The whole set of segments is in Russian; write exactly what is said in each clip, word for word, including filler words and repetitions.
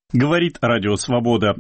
Говорит Радио Свобода.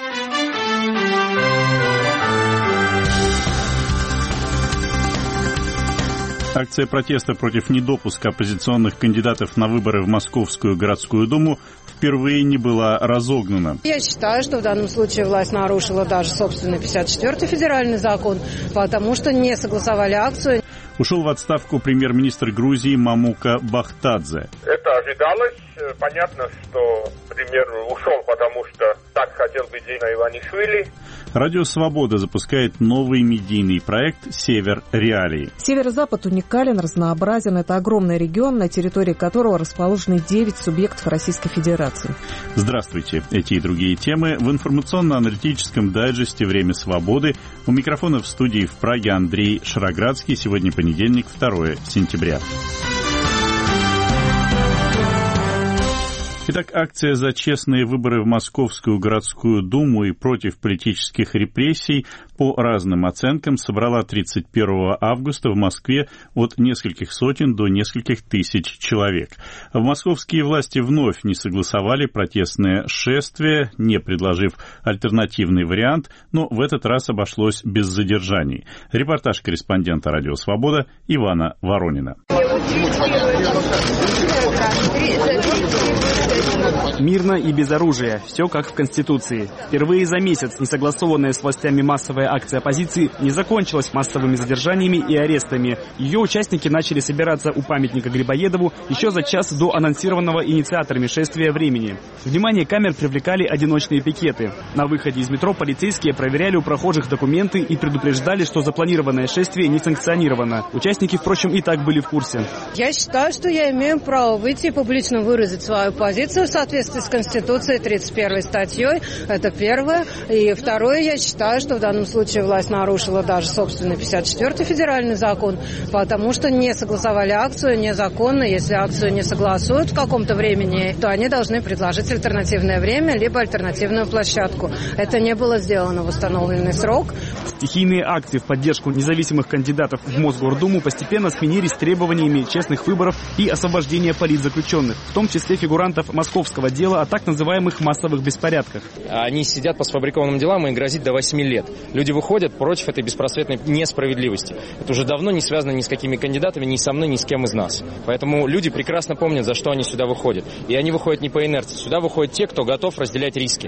Акция протеста против недопуска оппозиционных кандидатов на выборы в Московскую городскую думу впервые не была разогнана. Я считаю, что в данном случае власть нарушила даже собственный пятьдесят четвёртый федеральный закон, потому что не согласовали акцию. Ушел в отставку премьер-министр Грузии Мамука Бахтадзе. Это ожидалось. Понятно, что премьер ушел, потому что так хотел бы Дина Иванишвили. Радио Свобода запускает новый медийный проект «Север Реалии». Северо-запад уникален, разнообразен. Это огромный регион, на территории которого расположены девять субъектов Российской Федерации. Здравствуйте. Эти и другие темы в информационно-аналитическом дайджесте «Время свободы». У микрофона в студии в Праге Андрей Шароградский. Сегодня понедельник, второе сентября. Итак, акция за честные выборы в Московскую городскую думу и против политических репрессий по разным оценкам собрала тридцать первого августа в Москве от нескольких сотен до нескольких тысяч человек. В московские власти вновь не согласовали протестное шествие, не предложив альтернативный вариант, но в этот раз обошлось без задержаний. Репортаж корреспондента Радио Свобода Ивана Воронина. Мирно и без оружия. Все как в Конституции. Впервые за месяц несогласованная с властями массовая акция оппозиции не закончилась массовыми задержаниями и арестами. Ее участники начали собираться у памятника Грибоедову еще за час до анонсированного инициаторами шествия времени. Внимание камер привлекали одиночные пикеты. На выходе из метро полицейские проверяли у прохожих документы и предупреждали, что запланированное шествие не санкционировано. Участники, впрочем, и так были в курсе. Я считаю, что я имею право выйти и публично выразить свою позицию в соответствии с Конституцией тридцать первой статьей. Это первое. И второе, я считаю, что в данном случае власть нарушила даже собственный пятьдесят четвёртый федеральный закон, потому что не согласовали акцию незаконно. Если акцию не согласуют в каком-то времени, то они должны предложить альтернативное время, либо альтернативную площадку. Это не было сделано в установленный срок. Стихийные акции в поддержку независимых кандидатов в Мосгордуму постепенно сменились требованиями честных выборов и освобождения политзаключенных, в том числе фигурантов московского дела о так называемых массовых беспорядках. Они сидят по сфабрикованным делам, и им грозит до восьми лет. Люди выходят против этой беспросветной несправедливости. Это уже давно не связано ни с какими кандидатами, ни со мной, ни с кем из нас. Поэтому люди прекрасно помнят, за что они сюда выходят. И они выходят не по инерции. Сюда выходят те, кто готов разделять риски.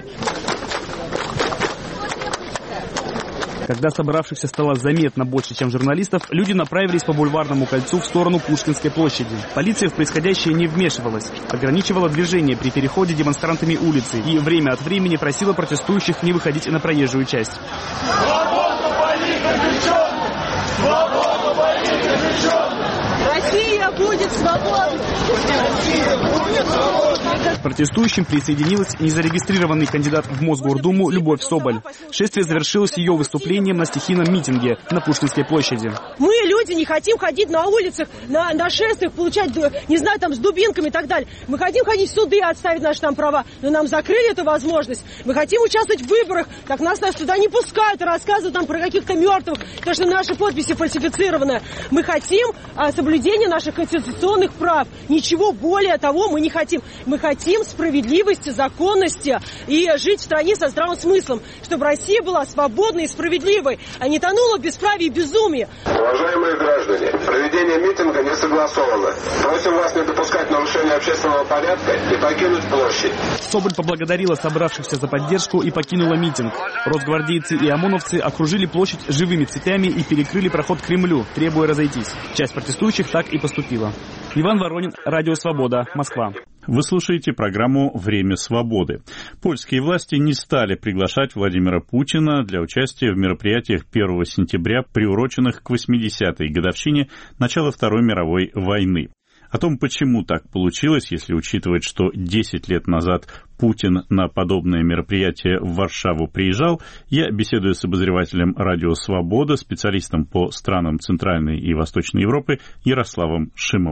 Когда собравшихся стало заметно больше, чем журналистов, люди направились по Бульварному кольцу в сторону Пушкинской площади. Полиция в происходящее не вмешивалась, ограничивала движение при переходе демонстрантами улицы и время от времени просила протестующих не выходить на проезжую часть. Свободу политзаключенных! Свободу политзаключенных! Россия будет свободна! Россия будет свободна! К протестующим присоединилась незарегистрированный кандидат в Мосгордуму Любовь Соболь. Шествие завершилось ее выступлением на стихийном митинге на Пушкинской площади. Мы, люди, не хотим ходить на улицах, на, на шествиях, получать, не знаю, там, с дубинками и так далее. Мы хотим ходить в суды, отставить наши там права, но нам закрыли эту возможность. Мы хотим участвовать в выборах, так нас, нас туда не пускают и рассказывают там про каких-то мертвых, то, что наши подписи фальсифицированы. Мы хотим а, соблюдения наших конституционных прав. Ничего более того мы не хотим. Мы хотим справедливости, законности и жить в стране со здравым смыслом, чтобы Россия была свободной и справедливой, а не тонула в бесправии и безумии. Уважаемые граждане, проведение митинга не согласовано. Просим вас не допускать нарушения общественного порядка и покинуть площадь. Соболь поблагодарила собравшихся за поддержку и покинула митинг. Росгвардейцы и ОМОНовцы окружили площадь живыми цепями и перекрыли проход к Кремлю, требуя разойтись. Часть протестующих так и поступила. Иван Воронин, Радио Свобода, Москва. Вы слушаете программу «Время свободы». Польские власти не стали приглашать Владимира Путина для участия в мероприятиях первого сентября, приуроченных к восьмидесятой годовщине начала Второй мировой войны. О том, почему так получилось, если учитывать, что десять лет назад Путин на подобное мероприятие в Варшаву приезжал, я беседую с обозревателем Радио Свобода, специалистом по странам Центральной и Восточной Европы Ярославом Шимовым.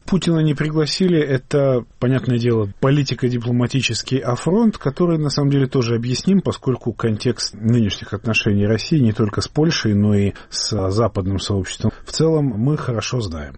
Путина не пригласили, это, понятное дело, политико-дипломатический афронт, который, на самом деле, тоже объясним, поскольку контекст нынешних отношений России не только с Польшей, но и с западным сообществом в целом мы хорошо знаем.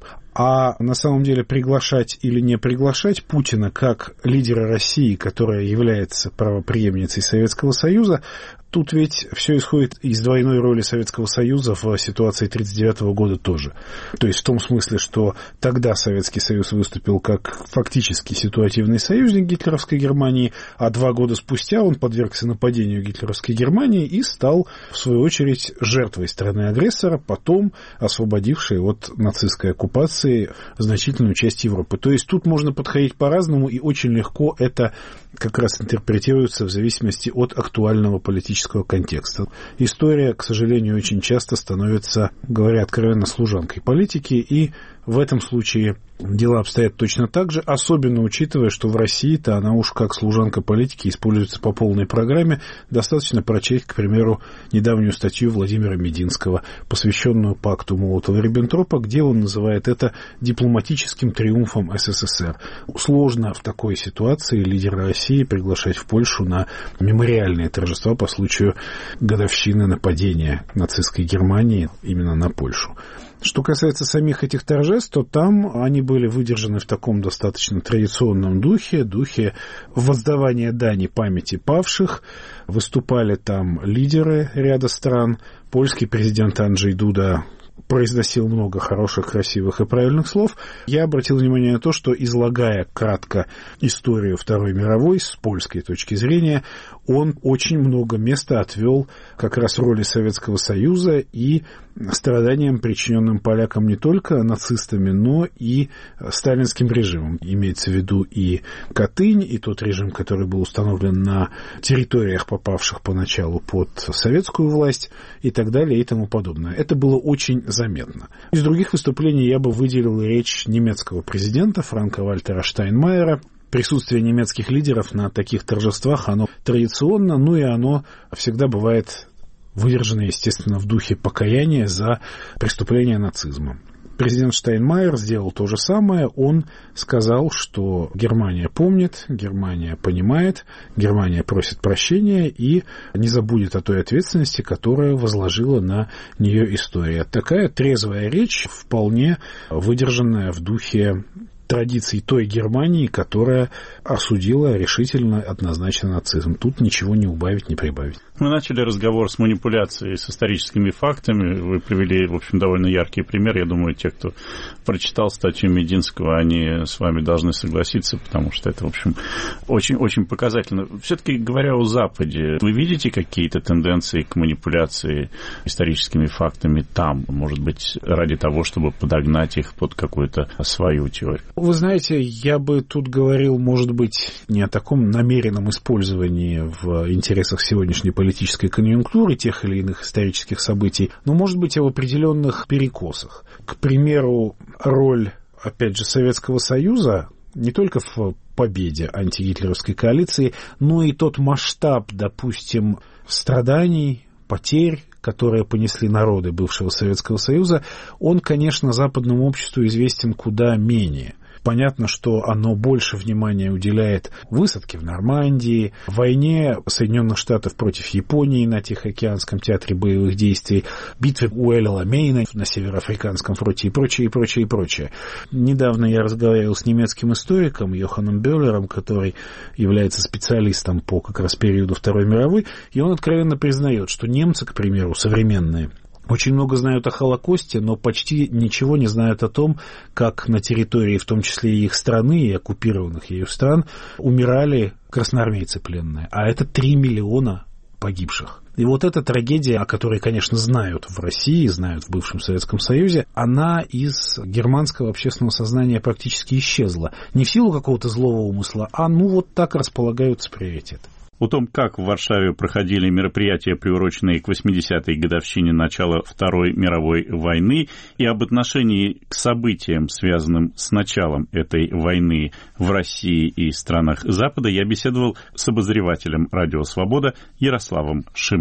А на самом деле приглашать или не приглашать Путина как лидера России, которая является правопреемницей Советского Союза, тут ведь все исходит из двойной роли Советского Союза в ситуации тысяча девятьсот тридцать девятого года тоже. То есть в том смысле, что тогда Советский Союз выступил как фактически ситуативный союзник гитлеровской Германии, а два года спустя он подвергся нападению гитлеровской Германии и стал, в свою очередь, жертвой страны-агрессора, потом освободившей от нацистской оккупации значительную часть Европы. То есть тут можно подходить по-разному, и очень легко это как раз интерпретируется в зависимости от актуального политического контекста. История, к сожалению, очень часто становится, говоря откровенно, служанкой политики, и в этом случае дела обстоят точно так же, особенно учитывая, что в России-то она уж как служанка политики используется по полной программе. Достаточно прочесть, к примеру, недавнюю статью Владимира Мединского, посвященную пакту Молотова-Риббентропа, где он называет это дипломатическим триумфом СССР. Сложно в такой ситуации лидера России приглашать в Польшу на мемориальные торжества по случаю годовщины нападения нацистской Германии именно на Польшу. Что касается самих этих торжеств, то там они были выдержаны в таком достаточно традиционном духе, духе воздавания дани памяти павших. Выступали там лидеры ряда стран. Польский президент Анджей Дуда произносил много хороших, красивых и правильных слов. Я обратил внимание на то, что, излагая кратко историю Второй мировой с польской точки зрения, он очень много места отвел как раз роли Советского Союза и страданиям, причиненным полякам не только нацистами, но и сталинским режимом. Имеется в виду и Катынь, и тот режим, который был установлен на территориях, попавших поначалу под советскую власть, и так далее, и тому подобное. Это было очень заметно. Из других выступлений я бы выделил речь немецкого президента Франка-Вальтера Штайнмайера. Присутствие немецких лидеров на таких торжествах, оно традиционно, ну и оно всегда бывает выдержано, естественно, в духе покаяния за преступление нацизма. Президент Штайнмайер сделал то же самое. Он сказал, что Германия помнит, Германия понимает, Германия просит прощения и не забудет о той ответственности, которую возложила на нее история. Такая трезвая речь, вполне выдержанная в духе традиций той Германии, которая осудила решительно, однозначно нацизм. Тут ничего не убавить, не прибавить. Мы начали разговор с манипуляцией с историческими фактами. Вы привели, в общем, довольно яркий пример. Я думаю, те, кто прочитал статью Мединского, они с вами должны согласиться, потому что это, в общем, очень-очень показательно. Все-таки, говоря о Западе, вы видите какие-то тенденции к манипуляции историческими фактами там? Может быть, ради того, чтобы подогнать их под какую-то свою теорию? Вы знаете, я бы тут говорил, может быть, не о таком намеренном использовании в интересах сегодняшней политической конъюнктуры тех или иных исторических событий, но, может быть, о определенных перекосах. К примеру, роль, опять же, Советского Союза не только в победе антигитлеровской коалиции, но и тот масштаб, допустим, страданий, потерь, которые понесли народы бывшего Советского Союза, он, конечно, западному обществу известен куда менее. Понятно, что оно больше внимания уделяет высадке в Нормандии, войне Соединенных Штатов против Японии на Тихоокеанском театре боевых действий, битве у Эль-Аламейна на Североафриканском фронте и прочее, и прочее, и прочее. Недавно я разговаривал с немецким историком Йоханом Бёллером, который является специалистом по как раз периоду Второй мировой, и он откровенно признает, что немцы, к примеру, современные, очень много знают о Холокосте, но почти ничего не знают о том, как на территории, в том числе и их страны, и оккупированных ею стран, умирали красноармейцы пленные. А это три миллиона погибших. И вот эта трагедия, о которой, конечно, знают в России, знают в бывшем Советском Союзе, она из германского общественного сознания практически исчезла. Не в силу какого-то злого умысла, а ну вот так располагаются приоритеты. О том, как в Варшаве проходили мероприятия, приуроченные к восьмидесятой годовщине начала Второй мировой войны, и об отношении к событиям, связанным с началом этой войны в России и странах Запада, я беседовал с обозревателем «Радио Свобода» Ярославом Шимовым.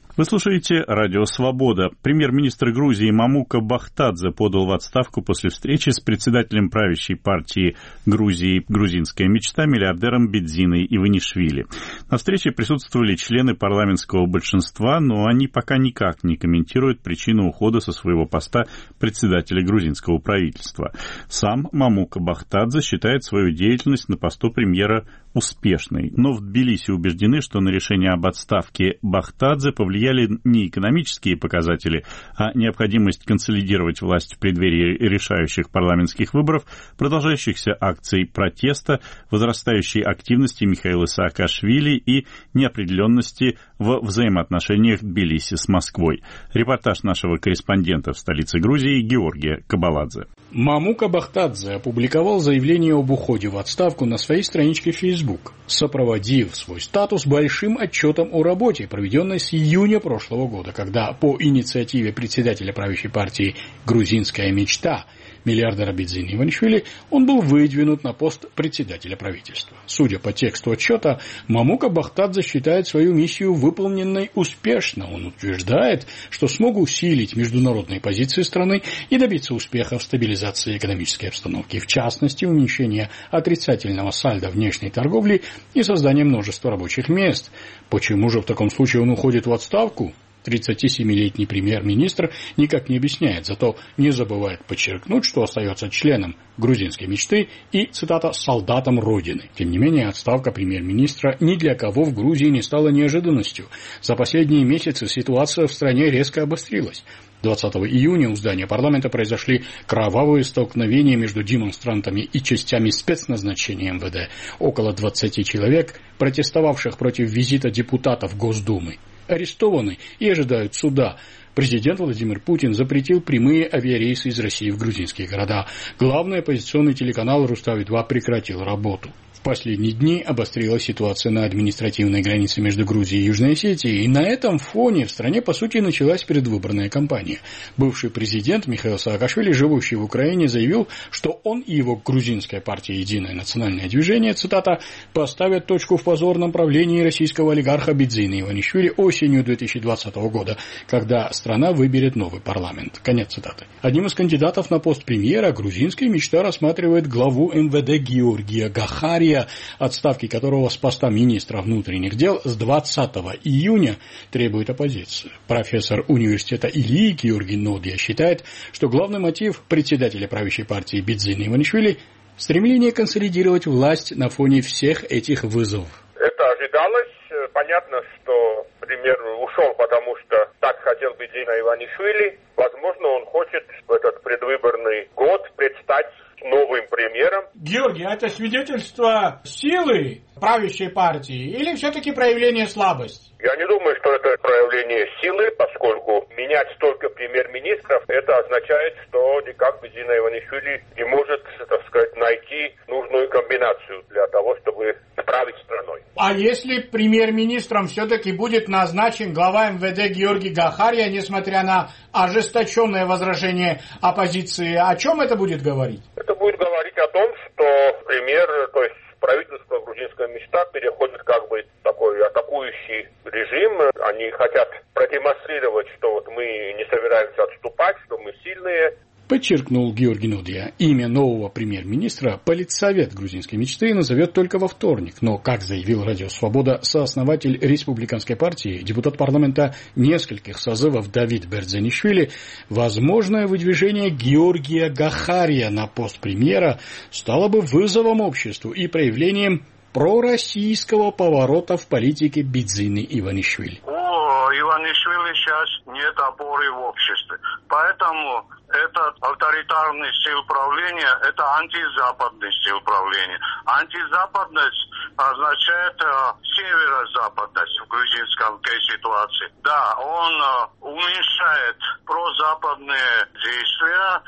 Вы слушаете «Радио Свобода». Премьер-министр Грузии Мамука Бахтадзе подал в отставку после встречи с председателем правящей партии Грузии «Грузинская мечта» миллиардером Бидзиной Иванишвили. На встрече присутствовали члены парламентского большинства, но они пока никак не комментируют причину ухода со своего поста председателя грузинского правительства. Сам Мамука Бахтадзе считает свою деятельность на посту премьера успешной, но в Тбилиси убеждены, что на решение об отставке Бахтадзе повлияли не экономические показатели, а необходимость консолидировать власть в преддверии решающих парламентских выборов, продолжающихся акций протеста, возрастающей активности Михаила Саакашвили и неопределенности в взаимоотношениях Тбилиси с Москвой. Репортаж нашего корреспондента в столице Грузии Георгия Кабаладзе. Мамука Бахтадзе опубликовал заявление об уходе в отставку на своей страничке Facebook, сопроводив свой статус большим отчетом о работе, проведенной с июня прошлого года, когда по инициативе председателя правящей партии «Грузинская мечта» миллиардера Бидзины Иванишвили он был выдвинут на пост председателя правительства. Судя по тексту отчета, Мамука Бахтадзе считает свою миссию выполненной успешно. Он утверждает, что смог усилить международные позиции страны и добиться успеха в стабилизации экономической обстановки, в частности, уменьшения отрицательного сальдо внешней торговли и создания множества рабочих мест. Почему же в таком случае он уходит в отставку? тридцатисемилетний премьер-министр никак не объясняет, зато не забывает подчеркнуть, что остается членом грузинской мечты и, цитата, «солдатом Родины». Тем не менее, отставка премьер-министра ни для кого в Грузии не стала неожиданностью. За последние месяцы ситуация в стране резко обострилась. двадцатого июня у здания парламента произошли кровавые столкновения между демонстрантами и частями спецназначения эм вэ дэ. Около двадцати человек, протестовавших против визита депутатов Госдумы, арестованы и ожидают суда. Президент Владимир Путин запретил прямые авиарейсы из России в грузинские города. Главный оппозиционный телеканал Рустави два прекратил работу. В последние дни обострилась ситуация на административной границе между Грузией и Южной Осетией, и на этом фоне в стране, по сути, началась предвыборная кампания. Бывший президент Михаил Саакашвили, живущий в Украине, заявил, что он и его грузинская партия «Единое национальное движение», цитата, «поставят точку в позорном правлении российского олигарха Бидзины Иванишвили осенью две тысячи двадцатого года, когда страна выберет новый парламент». Конец цитаты. Одним из кандидатов на пост премьера грузинская мечта рассматривает главу эм вэ дэ Георгия Гахария, отставки которого с поста министра внутренних дел с двадцатого июня требует оппозиция. Профессор университета Ильи Георгий Нодия считает, что главный мотив председателя правящей партии Бидзины Иванишвили – стремление консолидировать власть на фоне всех этих вызовов. Это ожидалось. Понятно, что премьер ушел, потому что так хотел Бидзина Иванишвили. Возможно, он хочет в этот предвыборный год предстать новым премьером. Георгий, это свидетельство силы правящей партии или все-таки проявление слабости? Я не думаю, что это проявление силы, поскольку менять столько премьер-министров, это означает, что никак Бидзина Иванишвили не может, так сказать, найти нужную комбинацию для того, чтобы править страной. А если премьер-министром все-таки будет назначен глава эм вэ дэ Георгий Гахария, несмотря на ожесточенное возражение оппозиции, о чем это будет говорить? Это будет говорить о том, что премьер, то есть правительство «Грузинская мечта» переходит как бы в такой атакующий режим. Они хотят продемонстрировать, что вот мы не собираемся отступать, что мы сильные. Подчеркнул Георгий Нодия. Имя нового премьер-министра политсовет грузинской мечты назовет только во вторник. Но, как заявил Радио Свобода, сооснователь республиканской партии, депутат парламента нескольких созывов Давид Бердзенишвили, возможное выдвижение Георгия Гахария на пост премьера стало бы вызовом обществу и проявлением пророссийского поворота в политике Бидзины Иванишвили. У Иванишвили сейчас нет опоры в обществе. Поэтому этот авторитарный стиль правления – это антизападный стиль правления. Антизападность означает э, северо-западность в грузинской ситуации. Да, он э, уменьшает прозападные действия,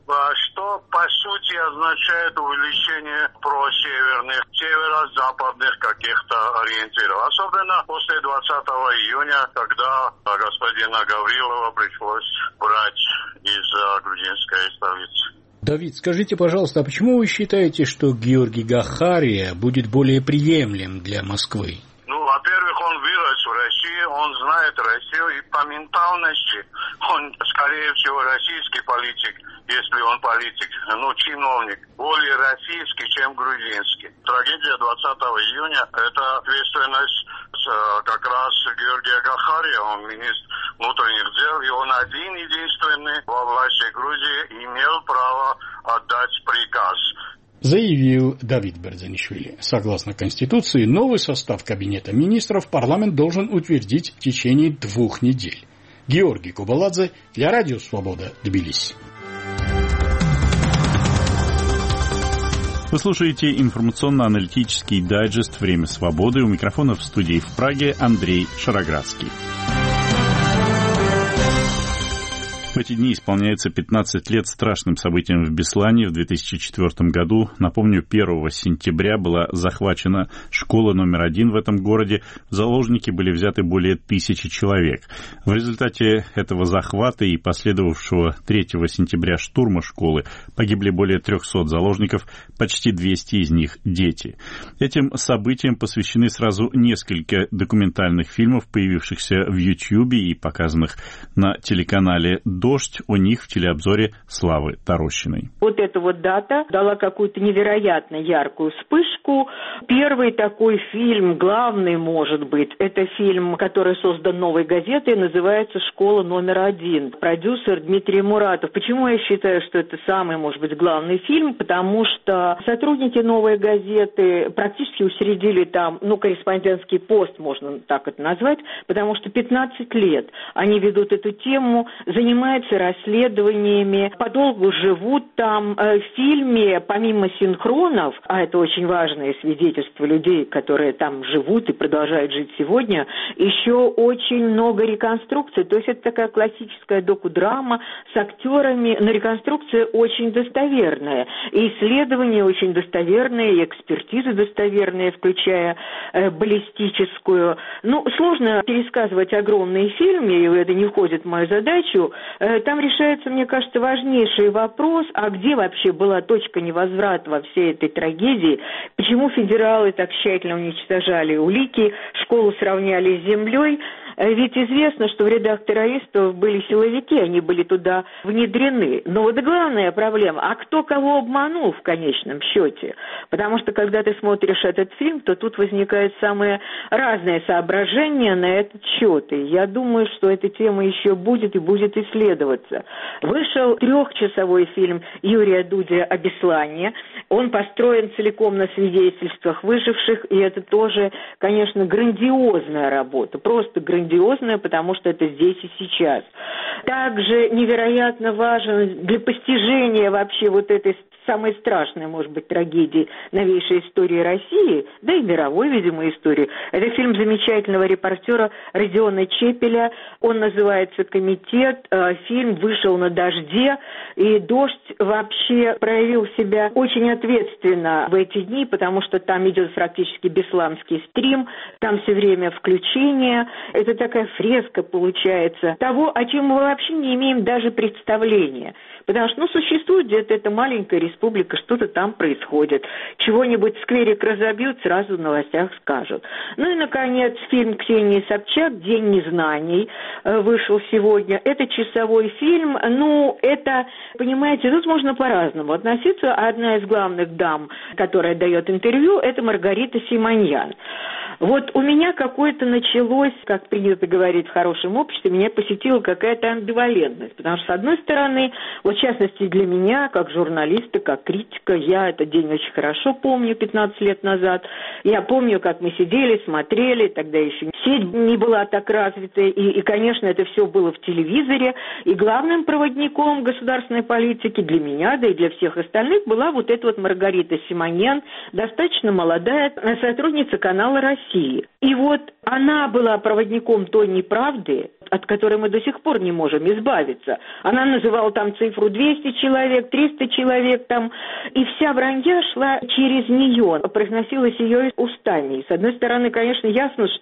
что по сути означает увеличение просеверных, северо-западных каких-то ориентиров. Особенно после двадцатого июня, когда господина Гаврилова пришлось брать из грузинской столицы. Давид, скажите, пожалуйста, а почему вы считаете, что Георгий Гахария будет более приемлем для Москвы? Ну, от Во-первых, он вырос в России, он знает Россию, и по ментальности он, скорее всего, российский политик, если он политик, ну, чиновник, более российский, чем грузинский. Трагедия двадцатого июня – это ответственность как раз Георгия Гахария, он министр внутренних дел, и он один единственный во власти Грузии имел право отдать приказ. Заявил Давид Берзанишвили. Согласно Конституции, новый состав Кабинета министров парламент должен утвердить в течение двух недель. Георгий Кубаладзе для Радио Свобода, Тбилиси. Вы слушаете информационно-аналитический дайджест «Время свободы». У микрофона в студии в Праге Андрей Шароградский. В эти дни исполняется пятнадцать лет страшным событиям в Беслане. В две тысячи четвёртом году, напомню, первого сентября была захвачена школа номер один в этом городе. В заложники были взяты более тысячи человек. В результате этого захвата и последовавшего третьего сентября штурма школы погибли более трехсот заложников, почти двести из них дети. Этим событиям посвящены сразу несколько документальных фильмов, появившихся в Ютьюбе и показанных на телеканале «Дождь», о них в телеобзоре Славы Тарощиной. Вот эта вот дата дала какую-то невероятно яркую вспышку. Первый такой фильм, главный, может быть, это фильм, который создан «Новой газетой», называется «Школа номер один». Продюсер Дмитрий Муратов. Почему я считаю, что это самый, может быть, главный фильм? Потому что сотрудники «Новой газеты» практически учредили там, ну, корреспондентский пост, можно так это назвать, потому что пятнадцать лет они ведут эту тему, занимаются расследованиями, подолгу живут там. В фильме, помимо синхронов, а это очень важное свидетельство людей, которые там живут и продолжают жить сегодня, еще очень много реконструкций. То есть это такая классическая докудрама с актерами, но реконструкция очень достоверная. И исследования очень достоверные, и экспертизы достоверные, включая э, баллистическую. Ну, сложно пересказывать огромные фильмы, и это не входит в мою задачу. Там решается, мне кажется, важнейший вопрос, а где вообще была точка невозврата во всей этой трагедии, почему федералы так тщательно уничтожали улики, школу сравняли с землей. Ведь известно, что в рядах террористов были силовики, они были туда внедрены. Но вот главная проблема, а кто кого обманул в конечном счете? Потому что, когда ты смотришь этот фильм, то тут возникают самые разные соображения на этот счет. И я думаю, что эта тема еще будет и будет исследоваться. Вышел трехчасовой фильм Юрия Дудя о Беслане. Он построен целиком на свидетельствах выживших, и это тоже, конечно, грандиозная работа, просто грандиозная. грандиозное, потому что это здесь и сейчас. Также невероятно важен для постижения вообще вот этой самой страшной, может быть, трагедии новейшей истории России, да и мировой, видимо, истории. Это фильм замечательного репортера Родиона Чепеля. Он называется «Комитет». Фильм вышел на «Дожде». И «Дождь» вообще проявил себя очень ответственно в эти дни, потому что там идет практически бесланский стрим, там все время включение. Это такая фреска получается того, о чем мы вообще не имеем даже представления. Потому что, ну, существует где-то эта маленькая республика, что-то там происходит. Чего-нибудь скверик разобьют, сразу в новостях скажут. Ну и, наконец, фильм Ксении Собчак «День незнаний» вышел сегодня. Это часовой фильм. Ну, это, понимаете, тут можно по-разному относиться. Одна из главных дам, которая дает интервью, это Маргарита Симоньян. Вот у меня какое-то началось, как принято говорить в хорошем обществе, меня посетила какая-то амбивалентность. Потому что, с одной стороны, вот в частности для меня, как журналиста, как критика, я этот день очень хорошо помню, пятнадцать лет назад. Я помню, как мы сидели, смотрели, тогда еще сеть не была так развита, и, и, конечно, это все было в телевизоре. И главным проводником государственной политики для меня, да и для всех остальных, была вот эта вот Маргарита Симоньян, достаточно молодая сотрудница канала «Россия». И вот она была проводником той неправды, от которой мы до сих пор не можем избавиться. Она называла там цифру двести человек, триста человек там, и вся вранья шла через нее, произносилась ее устами. И, с одной стороны, конечно, ясно, что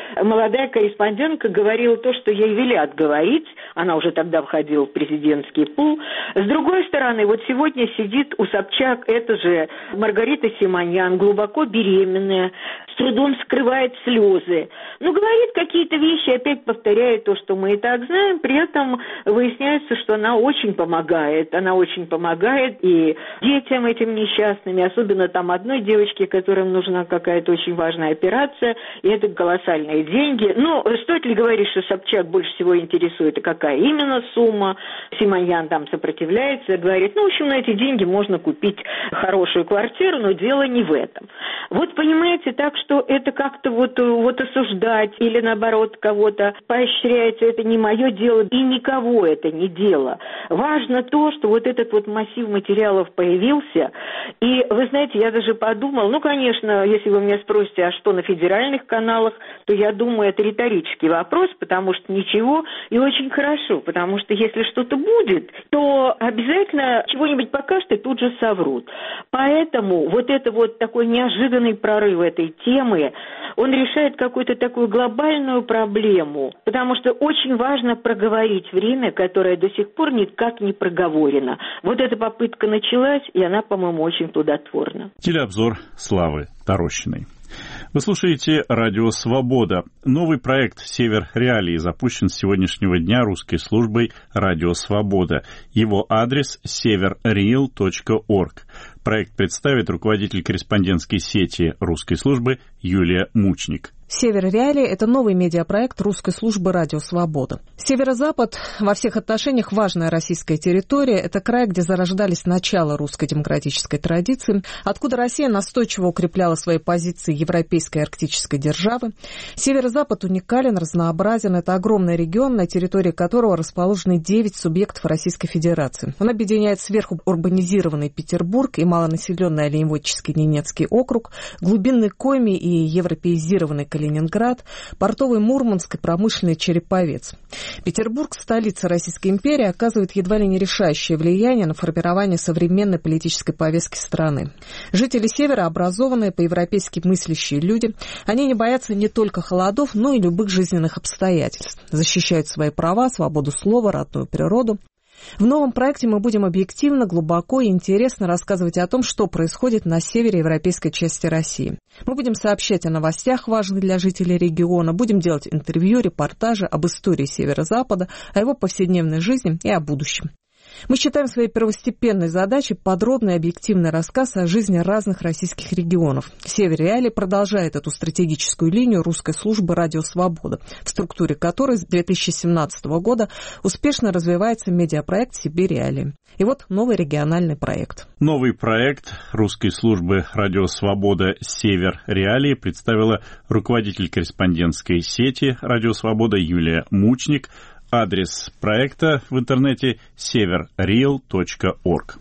молодая корреспондентка говорила то, что ей велят говорить. Она уже тогда входила в президентский пул. С другой стороны, вот сегодня сидит у Собчак эта же Маргарита Симоньян, глубоко беременная, с трудом скрывает слезы. Ну, говорит какие-то вещи, опять повторяет то, что мы и так знаем. При этом выясняется, что она очень помогает. Она очень помогает и детям этим несчастным, особенно там одной девочке, которым нужна какая-то очень важная операция, и это колоссальные деньги. Ну, стоит ли говорить, что Собчак больше всего интересует, и какая именно сумма? Симоньян там сопротивляется, говорит, ну, в общем, на эти деньги можно купить хорошую квартиру, но дело не в этом. Вот понимаете, так что это как-то вот, вот осуждать или, наоборот, кого-то поощрять, это не мое дело, и никого это не дело. Важно то, что вот этот вот массив материалов появился, и, вы знаете, я даже подумала, ну, конечно, если вы меня спросите, а что на федеральных каналах, то я думаю, это риторический вопрос, потому что ничего, и очень хорошо, потому что если что-то будет, то обязательно чего-нибудь покажут и тут же соврут. Поэтому вот это вот такой неожиданный прорыв этой темы, он решает какую-то такую глобальную проблему, потому что очень важно проговорить время, которое до сих пор никак не проговорено. Вот эта попытка началась, и она, по-моему, очень плодотворна. Телеобзор Славы Тарощиной. Вы слушаете «Радио Свобода». Новый проект «Север Реалии» запущен с сегодняшнего дня русской службой «Радио Свобода». Его адрес север реал точка орг. Проект представит руководитель корреспондентской сети русской службы Юлия Мучник. «Север Реалии» — это новый медиапроект русской службы «Радио Свобода». Северо-запад во всех отношениях важная российская территория. Это край, где зарождались начала русской демократической традиции, откуда Россия настойчиво укрепляла свои позиции европейской и арктической державы. Северо-запад уникален, разнообразен. Это огромный регион, на территории которого расположены девять субъектов Российской Федерации. Он объединяет сверху урбанизированный Петербург и малонаселенный Оленеводческий Ненецкий округ, глубинный Коми и европеизированный Калининград, портовый Мурманск и промышленный Череповец. Петербург, столица Российской империи, оказывает едва ли не решающее влияние на формирование современной политической повестки страны. Жители Севера – образованные, по-европейски мыслящие люди. Они не боятся не только холодов, но и любых жизненных обстоятельств. Защищают свои права, свободу слова, родную природу. В новом проекте мы будем объективно, глубоко и интересно рассказывать о том, что происходит на севере европейской части России. Мы будем сообщать о новостях, важных для жителей региона, будем делать интервью, репортажи об истории Северо-Запада, о его повседневной жизни и о будущем. Мы считаем своей первостепенной задачей подробный и объективный рассказ о жизни разных российских регионов. «Север Реалии» продолжает эту стратегическую линию русской службы «Радио Свобода», в структуре которой с две тысячи семнадцатого года успешно развивается медиапроект «Сибирь Реалии». И вот новый региональный проект. Новый проект русской службы «Радио Свобода» «Север Реалии» представила руководитель корреспондентской сети «Радио Свобода» Юлия Мучник. Адрес проекта в интернете север реал точка орг.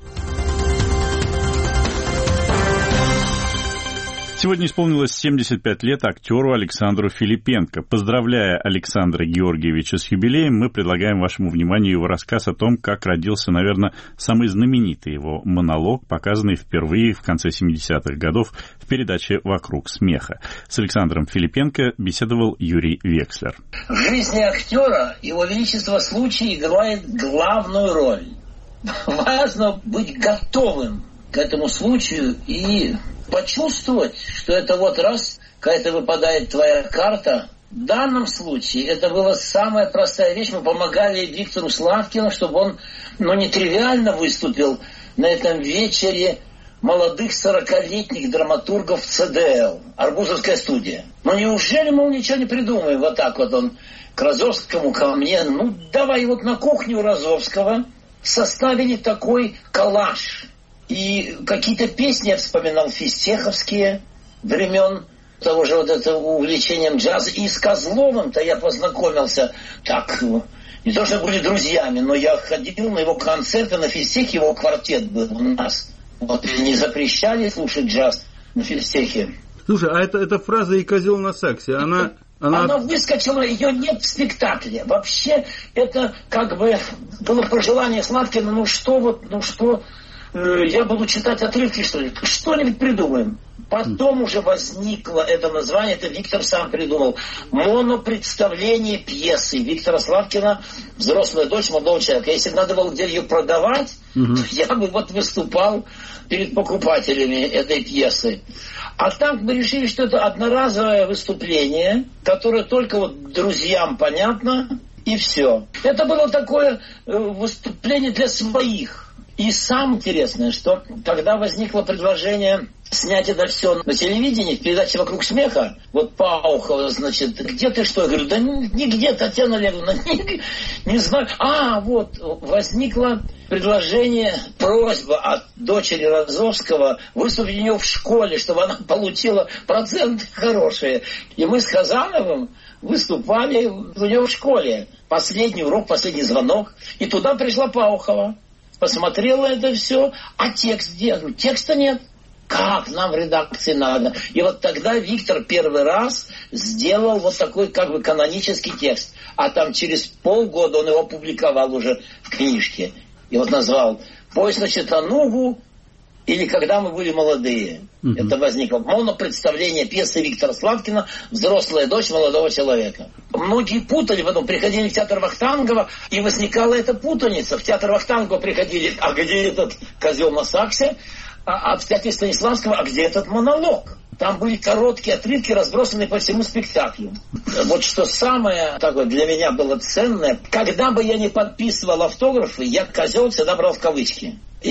Сегодня исполнилось семьдесят пять лет актеру Александру Филипенко. Поздравляя Александра Георгиевича с юбилеем, мы предлагаем вашему вниманию его рассказ о том, как родился, наверное, самый знаменитый его монолог, показанный впервые в конце семидесятых годов в передаче «Вокруг смеха». С Александром Филипенко беседовал Юрий Векслер. В жизни актера его величество случай играет главную роль. Важно быть готовым к этому случаю и почувствовать, что это вот раз какая-то выпадает твоя карта. В данном случае это была самая простая вещь. Мы помогали Виктору Славкину, чтобы он, ну, не тривиально выступил на этом вечере молодых сорокалетних драматургов ЦДЛ, Арбузовская студия. Но неужели, мол, ничего не придумаем? Вот так вот он к Розовскому, ко мне. Ну, давай вот на кухню Розовского составили такой коллаж. И какие-то песни я вспоминал фистеховские времен того же вот этого увлечением джаза. И с Козловым-то я познакомился так, не то что были друзьями, но я ходил на его концерты, на физтехе его квартет был у нас. Вот и не запрещали слушать джаз на физтехе. Слушай, а это, эта фраза «и козел на саксе», она... Она... Она выскочила, ее нет в спектакле. Вообще это как бы было пожелание Славкина, ну что вот, ну что... я буду читать отрывки, что ли. Что-нибудь придумаем. Потом уже возникло это название, это Виктор сам придумал. Монопредставление пьесы Виктора Славкина «Взрослая дочь молодого человека». Если бы надо было где ее продавать, угу. я бы вот выступал перед покупателями этой пьесы. А так мы решили, что это одноразовое выступление, которое только вот друзьям понятно, и все. Это было такое выступление для своих. И самое интересное, что когда возникло предложение снять это все на телевидении, в передаче «Вокруг смеха», вот Паухова, значит, где ты что? Я говорю, да нигде, Татьяна Леонидовна, не, не знаю. А, вот, возникло предложение, просьба от дочери Розовского выступить у нее в школе, чтобы она получила проценты хорошие. И мы с Хазановым выступали у нее в школе. Последний урок, последний звонок. И туда пришла Паухова. Посмотрела это все, а текст где? Текста нет. Как нам в редакции надо? И вот тогда Виктор первый раз сделал вот такой как бы канонический текст. А там через полгода он его опубликовал уже в книжке. И вот назвал «Поезд на Читанугу» или «Когда мы были молодые». Mm-hmm. Это возникло. Монопредставление пьесы Виктора Славкина «Взрослая дочь молодого человека». Многие путали, потом приходили в театр Вахтангова, и возникала эта путаница. В театр Вахтангова приходили, а где этот козел на саксе? А, а в театре Станиславского, а где этот монолог? Там были короткие отрывки, разбросанные по всему спектаклю. Вот что самое такое для меня было ценное, когда бы я не подписывал автографы, я козел всегда брал в кавычки. И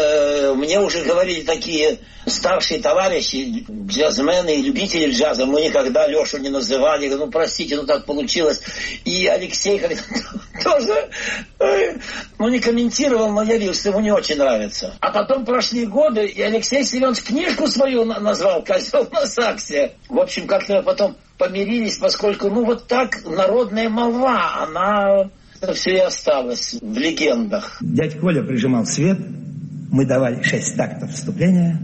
э, мне уже говорили такие старшие товарищи, джазмены и любители джаза, мы никогда Лешу не называли, ну простите, ну так получилось. И Алексей как-то тоже, э, ну не комментировал, но я видел, что ему не очень нравится. А потом прошли годы, и Алексей Семенович книжку свою назвал «Козел на саксе». В общем, как-то потом помирились, поскольку, ну вот так народная молва, она... Это все и осталось в легендах. Дядь Коля прижимал свет, мы давали шесть тактов вступления.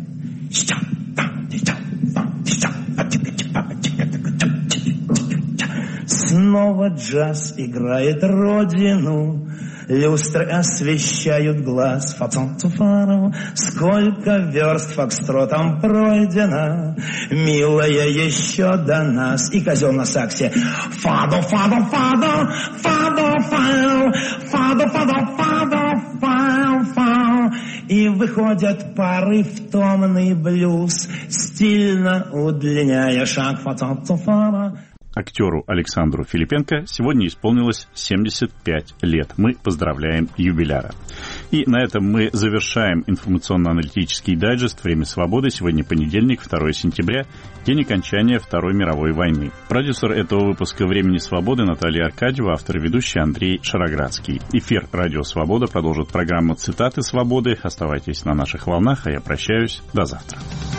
Снова джаз играет родину, люстры освещают глаз. Фацон-туфару, сколько верст фокстротом пройдено, милая еще до нас. И козел на саксе. Фадо, фадо, фадо, фадо, фау, фадо, фадо, фадо, фау, фау. И выходят пары в томный блюз, стильно удлиняя шаг. Фацон-туфару. Актеру Александру Филипенко сегодня исполнилось семьдесят пять лет. Мы поздравляем юбиляра. И на этом мы завершаем информационно-аналитический дайджест «Время свободы». Сегодня понедельник, второе сентября, день окончания Второй мировой войны. Продюсер этого выпуска «Времени свободы» Наталья Аркадьева, автор и ведущий Андрей Шароградский. Эфир «Радио Свобода» продолжит программа «Цитаты свободы». Оставайтесь на наших волнах, а я прощаюсь. До завтра.